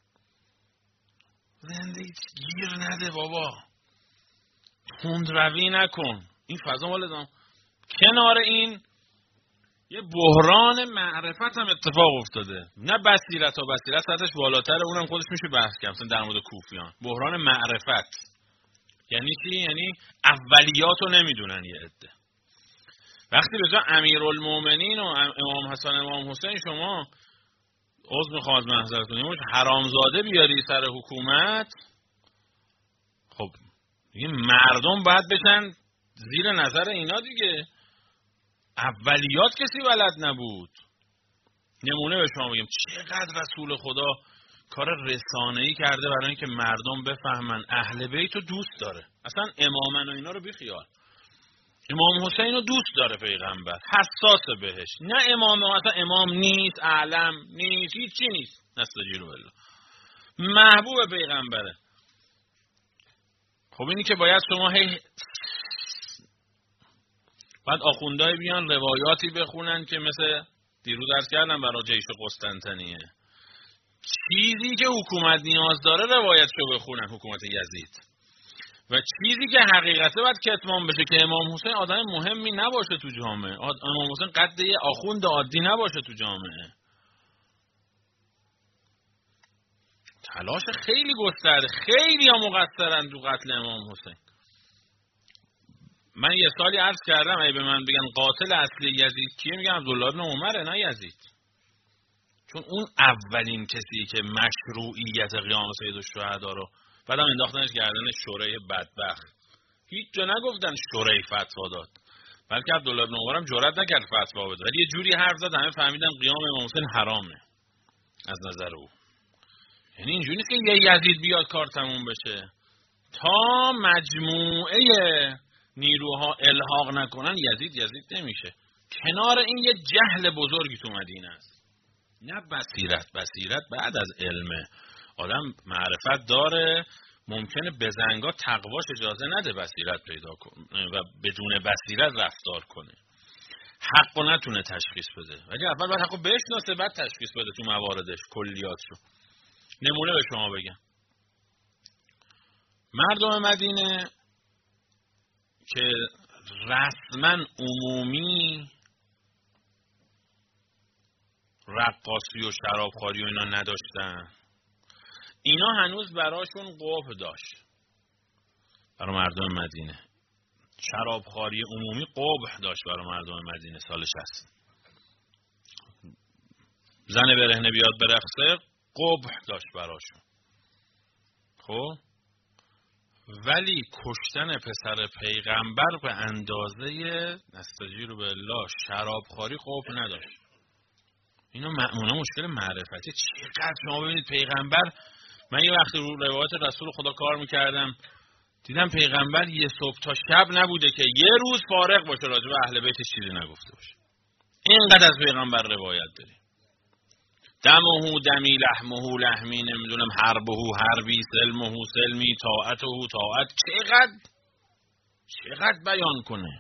زندگی گیر نده بابا، تند روی نکن. این فضا مال دام. کنار این یه بحران معرفت هم اتفاق افتاده، نه بصیرت ها، بصیرت سطحش بالاتره، اونم خودش میشه بحث کرد مثلا در مورد کوفیان. بحران معرفت یعنی چی؟ یعنی اولیات رو نمیدونن یه عده. وقتی به جا امیرالمومنین و امام حسن امام حسین شما عذر میخوام از محضرتون یه حرامزاده بیاری سر حکومت، خب این مردم باید بشن زیر نظر اینا دیگه. اولیات کسی بلد نبود. نمونه به شما بگم چقدر رسول خدا کار رسانه‌ای کرده برای اینکه مردم بفهمن اهل بیت رو دوست داره. اصلا امامن و اینا رو بیخیال، امام حسین رو دوست داره پیغمبر، حساسه بهش. نه امام اصلا امام نیست، اعلم نیست، هیچی نیست، نستجیرو بالله، محبوب پیغمبره. خب اینی که باید شما هی بعد آخوندهای بیان روایاتی بخونن که مثل دیروز عرض کردم برای جیش قسطنطنیه، چیزی که حکومت نیاز داره روایتشو بخونن، حکومت یزید، و چیزی که حقیقته باید کتمان بشه که امام حسین آدم مهمی نباشه تو جامعه، امام حسین قد یه آخوند عادی نباشه تو جامعه. تلاش خیلی گسترده، خیلی ها مقصرن تو قتل امام حسین. من یه سالی عرض کردم اگه به من بگن قاتل اصلی یزید کیه، میگم عبدالله بن عمره، نه یزید. چون اون اولین کسی که مشروعیت قیام سید الشهدا رو بعدم انداختنش گردن شورای بدبخت. هیچ جا نگفتن شورای فتوا داد، بلکه عبدالله بن عمر هم جرئت نکرد فتوا بده، ولی یه جوری حرف زد همه فهمیدن قیام امام حسین حرامه از نظر او. یعنی اینجوری نیست که یه یزید بیاد کار تموم بشه، تا مجموعه نیروها الحاق نکنن یزید یزید نمیشه. کنار این یه جهل بزرگی تو مدینه است، نه بصیرت. بصیرت بعد از علمه، آدم معرفت داره، ممکنه بزنگا تقواش اجازه نده بصیرت پیدا کنه و بدون بصیرت رفتار کنه، حقو نتونه تشخیص بده، ولی اول باید حقو بشناسه بعد تشخیص بده تو مواردش کلیاتشو. نمونه به شما بگم، مردم مدینه که رسما عمومی رقاصی و شرابخواری و اینا نداشتن، اینا هنوز براشون قبح داشت. برای مردم مدینه شرابخواری عمومی قبح داشت برای مردم مدینه سال شصت. زن برهنه بیاد برقصه قبح داشت براشون. خب ولی کشتن پسر پیغمبر به اندازه نستجیر بالله شرابخواری قبح نداشت. اینا معمولا مشکل معرفتی. چقدر شما ببینید پیغمبر، من یه وقتی رو روایت رسول خدا کار میکردم دیدم پیغمبر یه صبح تا شب نبوده که یه روز فارغ باشه راجع به اهل بیت چیزی نگفته باشه. اینقدر از پیغمبر روایت داریم. دمه دمی لحمه لحمی، نمیدونم حربه حربی، سلمه سلمی، طاعته طاعت. چقدر چقدر بیان کنه.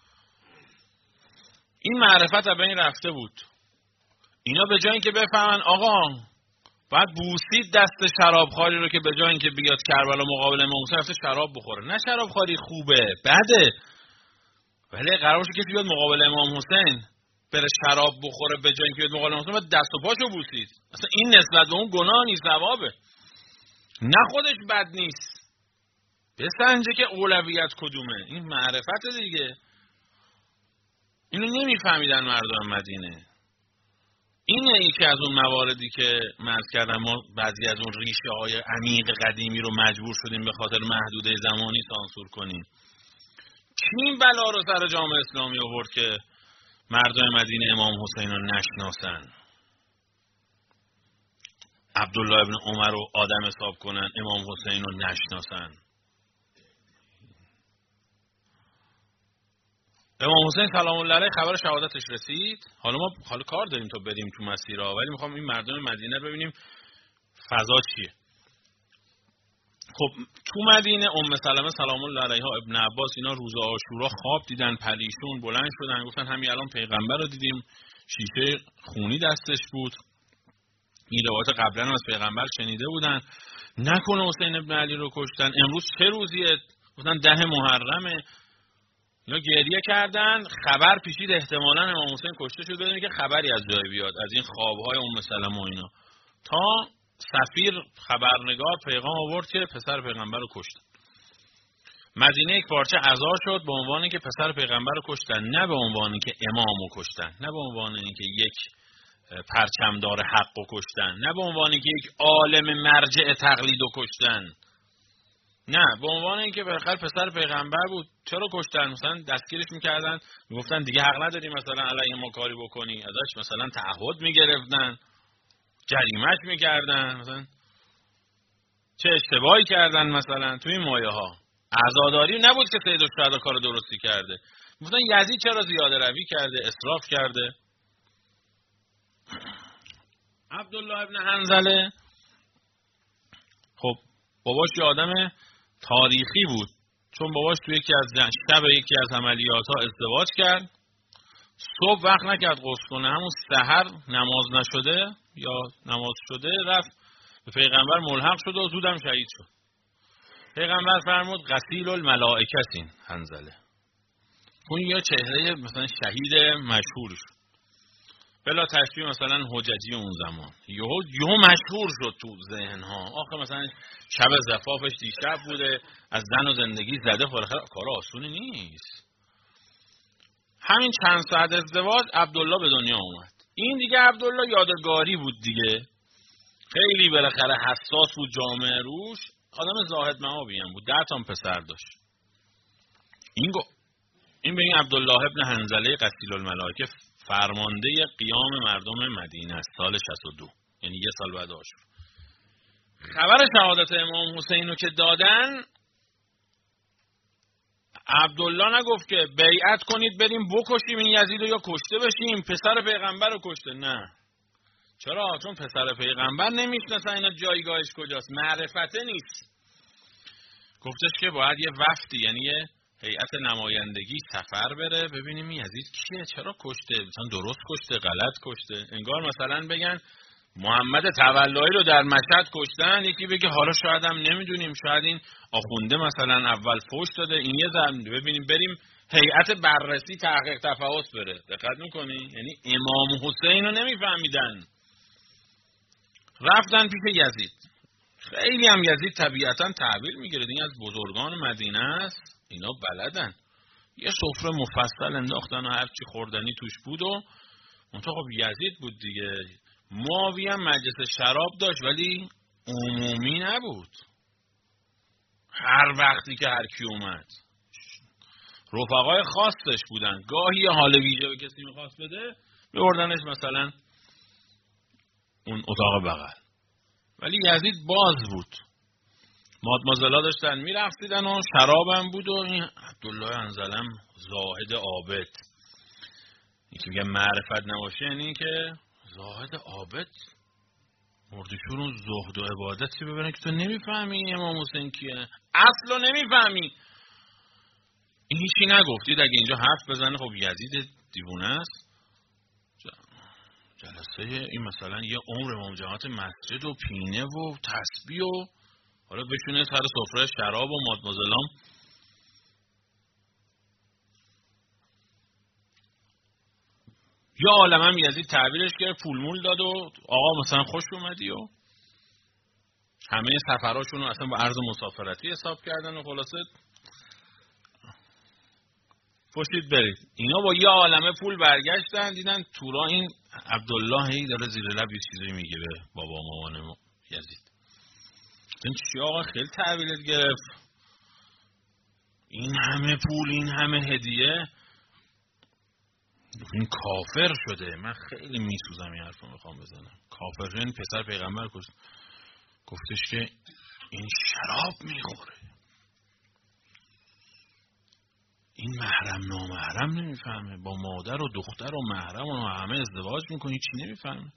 این معرفت از بین رفته بود. اینا به جای اینکه بفهمن آقا باید بوسید دست شرابخواری رو که به جای اینکه بیاد کربلا مقابل امام حسین رفته شراب بخوره. نه شرابخواری خوبه، بده، ولی قرار باشه کسی بیاد مقابل امام حسین بره شراب بخوره به جای اینکه بیاد مقابل امام حسین دست و پاشو بوسید. اصلا این نسبت به اون گناه نیست، ثوابه. نه خودش بد نیست، بسنجه که اولویت کدومه. این معرفت دیگه. اینو نمیفهمیدن مردم مدینه. اینه یکی از اون مواردی که مرز کردم ما بعضی از اون ریشه های عمیق قدیمی رو مجبور شدیم به خاطر محدوده زمانی سانسور کنیم. کی این بلا رو سر جامعه اسلامی آورد که مردم مدینه امام حسین رو نشناسن؟ عبدالله ابن عمر رو آدم حساب کنن، امام حسین رو نشناسن. امام حسین سلام الله علیه خبر شهادتش رسید. حالا ما حالا کار داریم تا بریم تو مسیرها، ولی میخوام این مردم مدینه رو ببینیم فضا چیه. خب تو مدینه ام سلمه سلام الله علیها، ابن عباس، اینا روز عاشورا خواب دیدن، پریشون بلند شدن، گفتن همین الان پیغمبر رو دیدیم، شیشه خونی دستش بود. این روایت قبلا هم از پیغمبر شنیده بودن. نکنه حسین ابن علی رو کشتن. امروز چه روزیه؟ گفتن ده محرمه. اینا گریه کردن، خبر پیچید احتمالاً امام حسین کشته شد بدون که خبری از جای بیاد از این خوابهای ام سلمه و اینا. تا سفیر خبرنگار پیغام آورد که پسر پیغمبر رو کشتن. مدینه یک پارچه عزا شد به عنوان اینکه پسر پیغمبر رو کشتن، نه به عنوان اینکه امام رو کشتن، نه به عنوان اینکه یک پرچمدار حق رو کشتن، نه به عنوان اینکه یک عالم مرجع تقلید رو کشتن، نه به عنوان اینکه بالاخره پسر پیغمبر بود. چرا کشتن؟ مثلا دستگیرش میکردن، میگفتن دیگه حق نداری مثلا علیه ما کاری بکنی، ازش مثلا تعهد میگرفتن، جریمه‌اش میکردن، مثلا چه اشتباهی کردن مثلا تو این مایه ها. عزاداری نبود که سید الشهدا کار درستی کرده. میگفتن یزید چرا زیاده روی کرده، اسراف کرده. عبدالله ابن حنظله خب باباش یه آدم تاریخی بود، چون باباش تو یکی از شب یکی از عملیات ها ازدواج کرد، صبح وقت نکرد غسل کنه، همون سحر نماز نشده یا نماز شده رفت به پیغمبر ملحق شد و زودم شهید شد. پیغمبر فرمود غسیل الملائکتین حنظله. اون یا چهره مثلا شهید مشهور شد، بلا تشبیه مثلا حججی اون زمان یهو یهو مشهور شد تو ذهن ها. آخه مثلا شب زفافش دیشب بوده، از زن و زندگی زده، بالاخره کار آسونی نیست. همین چند ساعت ازدواج عبدالله به دنیا اومد. این دیگه عبدالله یادگاری بود دیگه، خیلی بالاخره حساس بود جامعه روش، آدم زاهد مآبی هم بود، ده تا پسر داشت. این گو این به این عبدالله ابن حنظله غسیل الملائکه فرمانده قیام مردم مدینه است، سال شصت و دو، یعنی یه سال بعد عاشورا. خبر شهادت امام حسین رو که دادن، عبدالله نگفت که بیعت کنید بریم بکشیم این یزید رو یا کشته بشیم، پسر پیغمبر رو کشته. نه. چرا؟ چون پسر پیغمبر نمیشناسن اینا جایگاهش کجاست، معرفته نیست. گفتش که باید یه وفدی، یعنی یه هیئت نمایندگی سفر بره ببینیم این یزید کیه، چرا کشته، مثلا درست کشته، غلط کشته. انگار مثلا بگن محمد تولایی رو در مشهد کشتن، یکی بگه حالا شاید هم نمیدونیم، شاید این آخونده مثلا اول فوش داده، این یه زن ببینیم، بریم هیئت بررسی تحقیق تفحص بره. دقت میکنی؟ یعنی امام حسین رو نمیفهمیدن، رفتن پیش یزید. خیلی هم یزید طبیعتا تحویل میگیره، این از بزرگان مدینه است، اینا بلدن. یه سفره مفصل انداختن و هرچی خوردنی توش بود و منطقه خب یزید بود دیگه. معاویه هم مجلس شراب داشت ولی عمومی نبود، هر وقتی که هر کی اومد رفقای خاصش بودن. گاهی حال ویژه به کسی میخواست بده میبردنش مثلا اون اتاق بغل، ولی یزید باز بود، مادمازلا داشتن میرفتیدن و شرابم بود و این عبدالله حنظله زاهد عابد. این که میگه معرفت نباشه یعنی این که زاهد عابد مردشون اون زهد و عبادتی ببینن که تو نمیفهمی امام حسین کیه، اصلا نمیفهمی. این هیچی نگفتید، اگه اینجا حرف بزنه خب یزید دیوونه است. جلسه این مثلا یه عمر امام جماعت مسجد و پینه و تسبیح و حالا بشونه سر سفره شراب و مادمازلام. یا عالمم یزید تحویلش گرفت، پول مول داد و آقا مثلا خوش اومدی و همه سفراشون رو اصلا با عرض مسافرتی حساب کردن و خلاصه پشتید برید. اینا با یه عالمه پول برگشتن، دیدن تورا این عبدالله هی داره زیر لب یه چیزی میگه به بابا مامان یزید. این چی آقا خیلی تحویلت گرفت؟ این همه پول، این همه هدیه، این کافر شده. من خیلی میسوزم این حرف رو میخوام بزنم. کافر شده. این پسر پیغمبر گفتش که این شراب میخوره، این محرم نامحرم نمیفهمه، با مادر و دختر و محرم و همه ازدواج میکنه، چی نمیفهمه.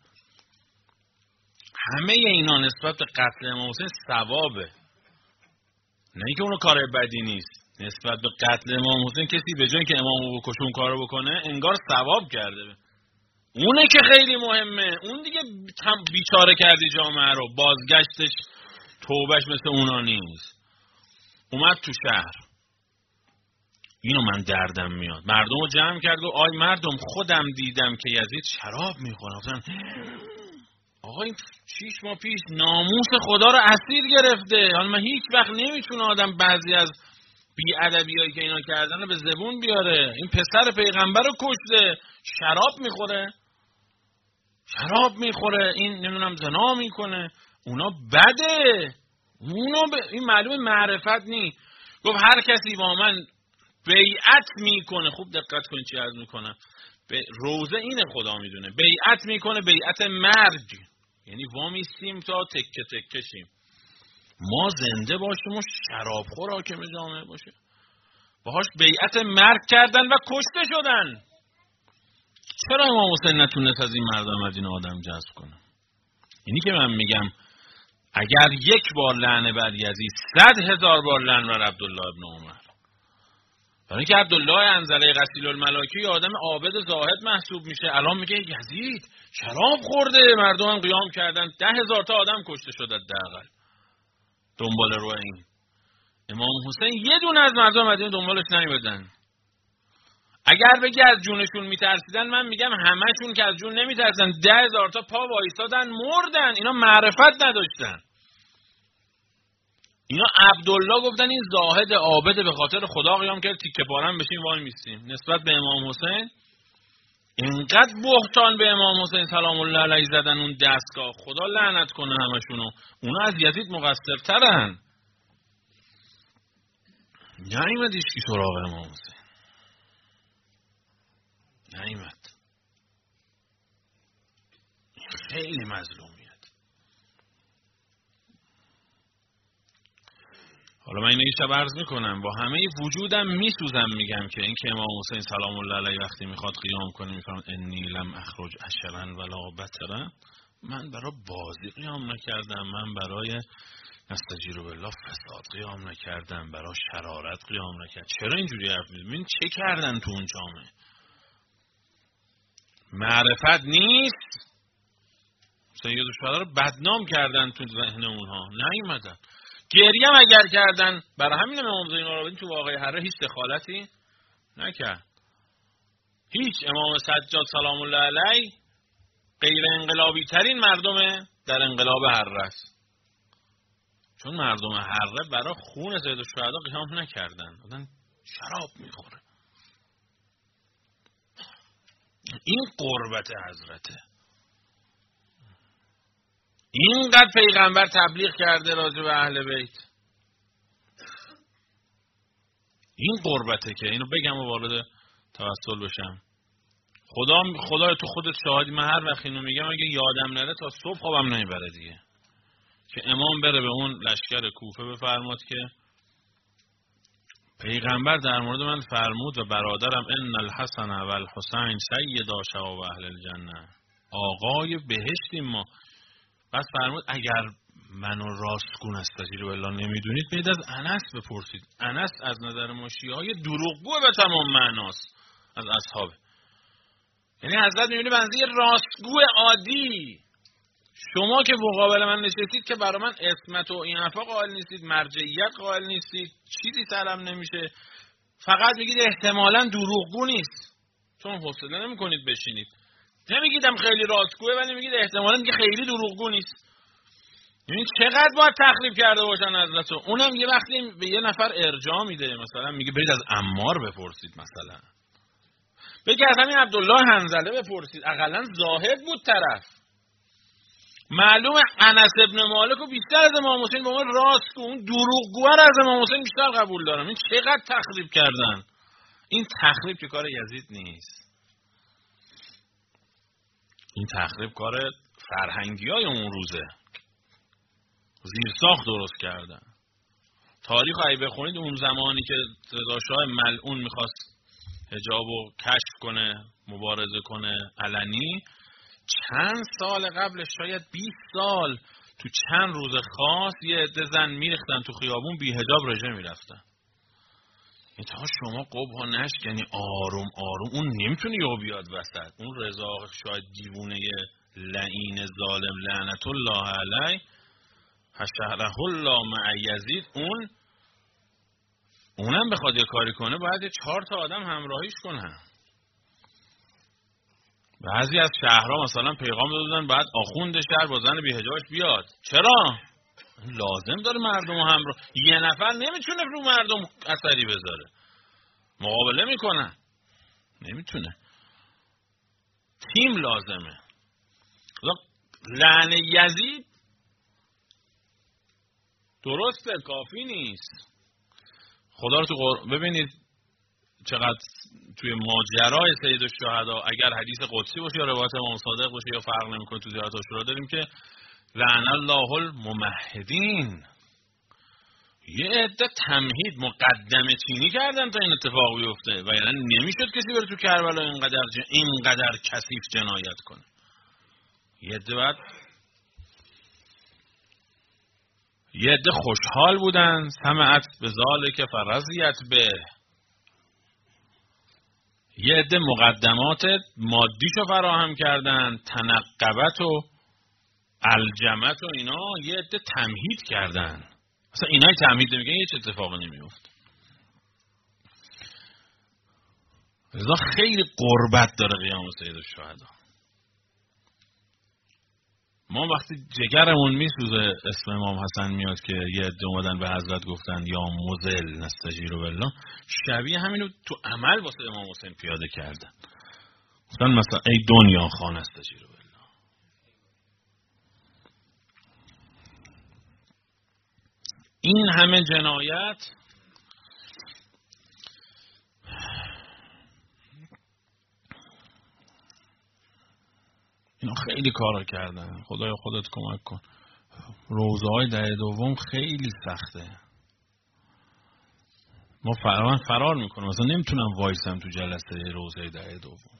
همه اینا نسبت به قتل امام حسین ثوابه، نه اینکه اونو کار بدی نیست. نسبت به قتل امام حسین کسی به جای اینکه امامو بکشه اون کارو بکنه انگار ثواب کرده. اونه که خیلی مهمه. اون دیگه بیچاره کردی جامعه رو، بازگشتش توبهش مثل اونا نیست. اومد تو شهر، اینو من دردم میاد. مردم رو جمع کرد و آی مردم خودم دیدم که یزید شراب میخوره. آقا این شیش ماه پیش ناموس خدا رو اسیر گرفته. حالا من هیچ وقت نمیتونه آدم بعضی از بی‌ادبیایی که اینا کردن رو به زبون بیاره. این پسر پیغمبر رو کشته، شراب میخوره شراب میخوره این نمیدونم زنا میکنه. اونا بده، اونا ب... این معلومه معرفت نی. گفت هر کسی با من بیعت میکنه، خوب دقت کنید چی عرض میکنم، به روزه اینه خدا میدونه، بیعت میکنه بیعت مرگ، یعنی وامیستیم تا تکه تکه شیم، ما زنده باشیم و شرابخور حاکم جامعه باشه. باهاش بیعت مرگ کردن و کشته شدن. چرا امام حسین نتونست از این مردم از این آدم جذب کنه؟ اینی که من میگم اگر یک بار لعنه بر یزید، صد هزار بار لعنه بر عبدالله ابن عمر. برای اینکه عبدالله انزله غسیل الملاکی آدم عابد زاهد محسوب میشه، الان میگه یزید شراب خورده، مردم هم قیام کردن، ده هزار تا آدم کشته شده حداقل دنبال رو این. امام حسین یه دونه از مردم مدینه دنبالش نمیبدن. اگر بگی از جونشون میترسیدن، من میگم همشون که از جون نمیترسیدن، ده هزار تا پا وایسادن مردن. اینا معرفت نداشتن. اینا عبدالله گفتن این زاهد عابد به خاطر خدا قیام کرد، تیکه پارم بشین وای میستیم. نسبت به امام حسین اینقدر بهتان به امام حسین سلام الله علیه زدن اون دستگاه، خدا لعنت کنه همشونو. اونا از یزید مقصرترن. نیومد هیچکی سراغ امام حسین، نیومد. خیلی مظلومیت. حالا من اینو یه شب عرض میکنم، با همه وجودم میسوزم، میگم که این که امام حسین سلام الله علیه وقتی میخواد قیام کنه میفرماد انی لم اخرج اشرا ولا بطرا، من برای بازی قیام نکردم، من برای نستجیر بالله فساد قیام نکردم، برای شرارت قیام نکردم. چرا اینجوری حرف میزنی؟ ببین چه کردن تو اون جامعه. معرفت نیست. سید الشهدا رو بدنام کردن تو ذهن اونها، نیومدن. گریه هم اگر کردن، برای همین امام زین العابدین تو واقعه حره هیچ دخالتی نکرد. هیچ. امام سجاد سلام الله علیه غیر انقلابی ترین مردم در انقلاب حره است، چون مردم حره برای خون سید الشهدا قیام نکردن، دادن شراب میخوره. این قربت حضرته. اینقدر پیغمبر تبلیغ کرده راجع به اهل بیت. این قربته که اینو بگم و وارد توسل بشم. خدا خدا تو خودت شاهدی، من هر وقت اینو میگم اگه یادم نره تا صبح خوابم نمیبره دیگه، که امام بره به اون لشکر کوفه بفرماد که پیغمبر در مورد من فرمود و برادرم ان الحسن و الحسین سیدا شباب اهل الجنه، آقای بهشتیم ما. پس فرمود اگر منو راستگون استجیر بالله نمیدونید برید از انس بپرسید. انس از نظر ما شیعه‌های دروغگو به تمام معناست از اصحابه. یعنی حضرت میبینی بنده یه راستگو عادی. شما که مقابل من نشستید که برای من عصمت و این حرفا قائل نیستید، مرجعیت قائل نیستید، چیزی سرم نمیشه، فقط میگید احتمالاً دروغگو نیست، چون حوصله نمیکنید بشینید. نمیگیدم خیلی راستگوه ولی میگید احتمالاً میگه خیلی دروغگو نیست. یعنی چقدر باید تخریب کرده باشن حضرتو. اونم یه وقتی به یه نفر ارجاع میده، مثلا میگه برید از عمار بپرسید، مثلا بگه از همین عبدالله حنظله بپرسید، اقلا زاهد بود طرف. معلومه انس ابن مالک و بیشتر از امام حسین به عنوان راستگو، اون دروغگو رو از امام حسین بیشتر قبول دارم. این چقدر تخریب کردن. این تخریب که کار یزید نیست، این تخریب کار فرهنگی های اون روزه، زیرساخت درست کردن. تاریخ اگه بخونید اون زمانی که رضا شاه ملعون میخواست حجابو کشف کنه، مبارزه کنه علنی، چند سال قبلش، شاید بیست سال، تو چند روز خاص یه عده زن میریختن تو خیابون بی حجاب رژه میرفتن. این تا شما قبها نشکنی آروم آروم، اون نمیتونه یهو بیاد وسط. اون رضا شاید دیوونه لعین ظالم لعنت الله علیه حشره الله مع یزید، اون اونم بخواد یه کاری کنه باید یه چهار تا آدم همراهیش کنن. بعضی از شهرها مثلا پیغام دادن بعد آخوند شهر با زن بی حجابش بیاد. چرا؟ لازم داره مردم همراه. یه نفر نمیتونه رو مردم اثری بذاره، مقابله میکنن، نمیتونه. تیم لازمه. لعن یزید درسته، کافی نیست. خدا رو تو قرآن ببینید چقدر توی ماجرای سید الشهدا، اگر حدیث قدسی باشه یا روایت امام صادق باشه یا فرق نمیکنه، تو زیارت عاشورا داریم که لعن الله الممهدین. یه عده تمهید مقدمه چینی کردن تا این اتفاق بیفته و یعنی نمیشد کسی بره تو کربلا اینقدر اینقدر کثیف جنایت کنه. یه عده بعد یه عده خوشحال بودن، سمعت به ذالک فرضیت به. یه عده مقدمات مادیشو فراهم کردن، تنقبت و الجمت و اینا، یه عده تمهید کردن. اصلا اینای تمهید نمیگن هیچ اتفاقی نمیفته. لذا خیلی قربت داره قیام سید الشهدا. ما وقتی جگرمون میسوزه اسم امام حسن میاد که یه عده اومدن به حضرت گفتن یا مذل نستجیر بالله، شبیه همینو تو عمل واسه امام حسین پیاده کردن. گفتن مثلا ای دنیا خان نستجیر بالله. این همه جنایت اینا خیلی کارا کردن. خدایا خودت کمک کن. روزه های دهه دوم خیلی سخته. ما فرار فرار میکنم، مثلا نمیتونم وایسم تو جلسه روزه دهه دوم.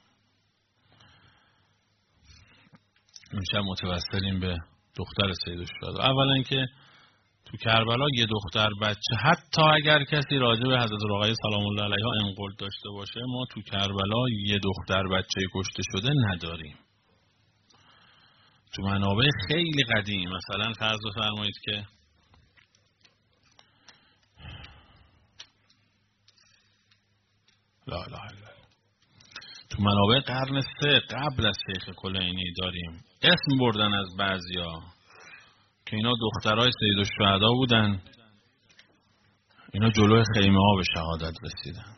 امشب متوسلیم به دختر سید الشهدا. اولا که تو کربلا یه دختر بچه، حتی اگر کسی راجع به حضرت رقیه سلام الله علیها انقل داشته باشه، ما تو کربلا یه دختر بچه کشته شده نداریم. تو منابع خیلی قدیم مثلا فرض بفرمایید که لا اله الا الله، تو منابع قرن سه قبل از شیخ کلینی داریم اسم بردن از بعضیا که اینا دخترای سید الشهدا بودن، اینا جلوی خیمه ها به شهادت رسیدن.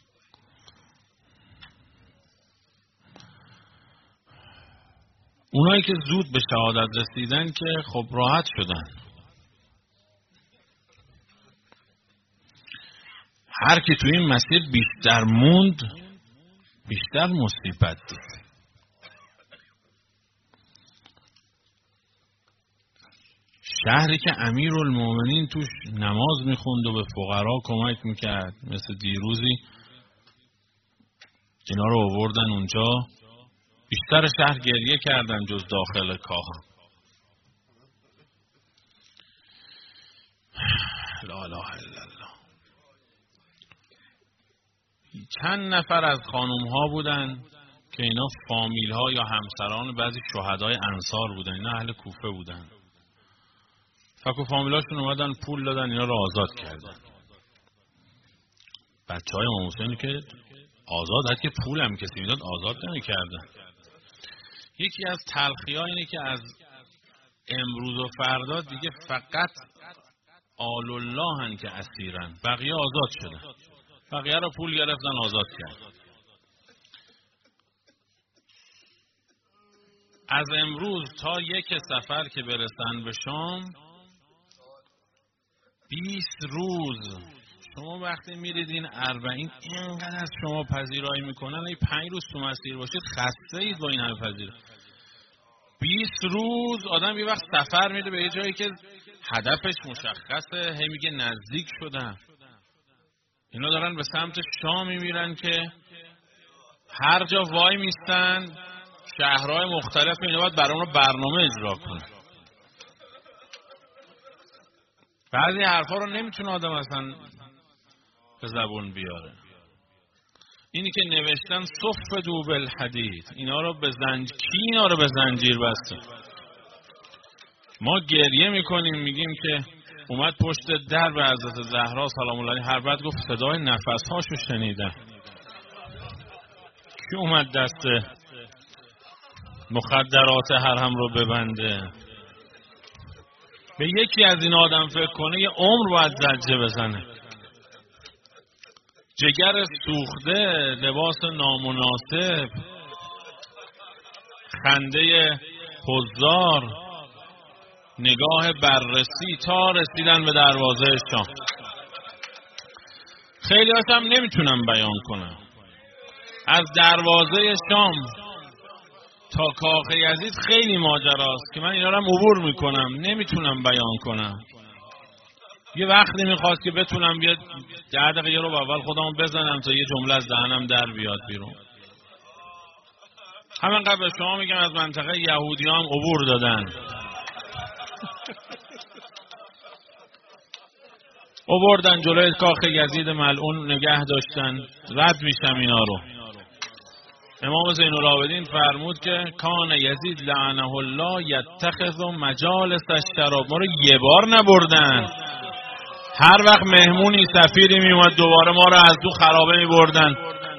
اونایی که زود به شهادت رسیدن که خب راحت شدن. هر کی تو این مسیر بیشتر موند بیشتر مصیبت دید. شهری که امیرالمومنین توش نماز میخوند و به فقرا کمک میکرد، مثل دیروزی اینا رو آوردن اونجا، بیشتر شهر گریه کردن جز داخل کاخ. لا اله الا الله. چند نفر از خانوم ها بودن که اینا فامیل ها یا همسران بعضی شهدای انصار بودن، اینا اهل کوفه بودن. فک و فامیلاشون اومدن پول دادن اینا رو آزاد کردن. بچه های امام حسین که آزاد، حتی که پول هم کسی میداد آزاد نمی کردن. یکی از تلخی‌ها اینه که از امروز و فردا دیگه فقط آل الله هن که اسیرن، بقیه آزاد شدن، بقیه رو پول گرفتن آزاد کردن. از امروز تا یک سفر که برسن به شام بیست روز، شما وقتی میرید این اربعین اینقدر از شما پذیرایی میکنن، این پنج روز تو مسیر باشید خسته اید با این همه پذیرایی. بیست روز آدم یه وقت سفر میره به یه جایی که هدفش مشخصه، هی میگه نزدیک شدن. اینا دارن به سمت شام میمیرن که هر جا وای میستن شهرهای مختلف اینا باید برای اونو برنامه اجرا کنن. بعضی حرفا رو نمیتونه آدم اصلا به زبون بیاره. اینی که نوشتن صف دو بالحدید، اینا رو به زنجیر، کی اینا رو به زنجیر بسته؟ ما گریه میکنیم میگیم که اومد پشت در به حضرت زهرا سلام الله علیها، هر بعد گفت صدای نفسهاشو شنیدم. کی اومد دست مخدرات حرم رو ببنده؟ به یکی از این آدم فکر کنه یه عمر باید زجه بزنه. جگر سوخته، لباس نامناسب، خنده حضار، نگاه بررسی تا رسیدن به دروازه شام. خیلی هاشم نمیتونم بیان کنم. از دروازه شام تا کاخ یزید خیلی ماجراست که من اینا رو عبور میکنم، نمیتونم بیان کنم. یه وقتی میخواست که بتونم یه ده دقیقه یه رو اول خودمو بزنم تا یه جمله از دهنم در بیاد بیرون. همین قبل به شما میگم از منطقه یهودی هم عبور دادن. عبوردن جلوی کاخ یزید ملعون نگه داشتن. رد میشم اینا رو. امام زین العابدین فرمود که کان یزید لعنه الله یتخذ مجالس الشراب. ما رو یه بار نبردن، هر وقت مهمونی سفیری می اومد دوباره ما رو از تو خرابه می بردن،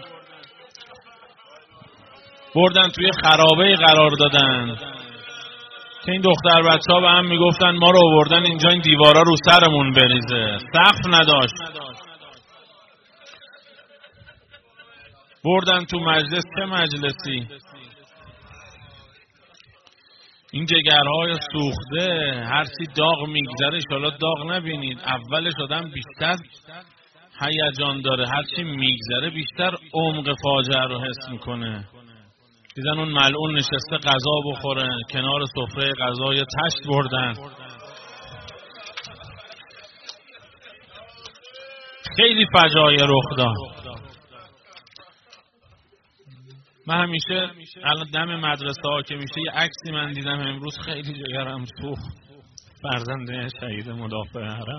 بردن توی خرابه قرار دادن که این دختر بچه ها به هم می گفتن ما رو آوردن اینجا این دیوارا رو سرمون بریزه، سقف نداشت. بردن تو مجلس، چه مجلسی؟ این جگرهای سوخته هرچی داغ میگذره انشالله داغ نبینید. اولش آدم بیشتر هیجان داره، هرچی میگذره بیشتر عمق فاجعه رو حس میکنه. دیدن اون ملعون نشسته غذا بخوره، کنار سفره غذا یه تشت بردن. خیلی فجایع رخ داد. من همیشه الان دم مدرسه ها که میشه یه عکسی من دیدم امروز خیلی جگرم سوخت. فرزند شهید مدافع حرم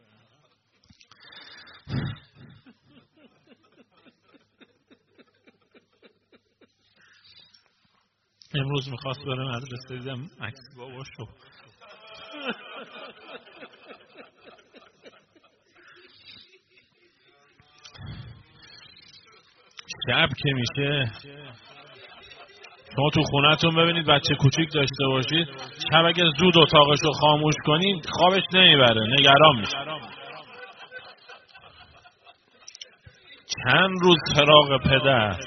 امروز میخواست بره مدرسه، دیدم عکس باباشو. شب که میشه شما تو خونه‌تون ببینید بچه کوچیک داشته باشید، شب اگه زود اتاقشو خاموش کنید خوابش نمیبره، نگران میشه. چند روز فراق پدر.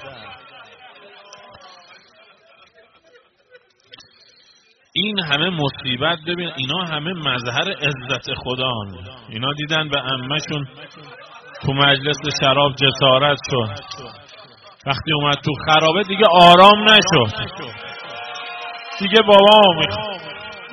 این همه مصیبت، ببین اینا همه مظهر عزت خدان. اینا دیدن به عمه‌شون تو مجلس شراب جسارت شد، وقتی اومد تو خرابه دیگه آرام نشد، دیگه بابا میخواد.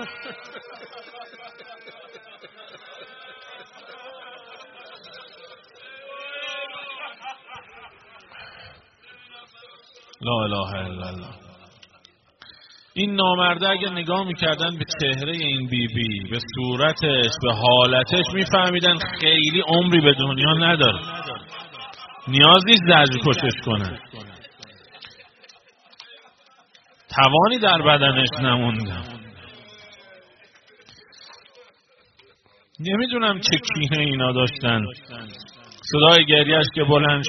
لا اله الا الله. این نامرده اگه نگاه میکردن به چهره این بیبی بی، به صورتش، به حالتش، میفهمیدن خیلی عمری به دنیا نداره، نیازی زجر کشش کنه، توانی در بدنش نمونده. نمیدونم چه کینه اینا داشتن. صدای گریهش که بلند شد، بمیرم برای زین العابدین، اینا چه اضطرابی کشیدن.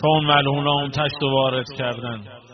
تا اون ملعونا اون تشت رو وارد کردن.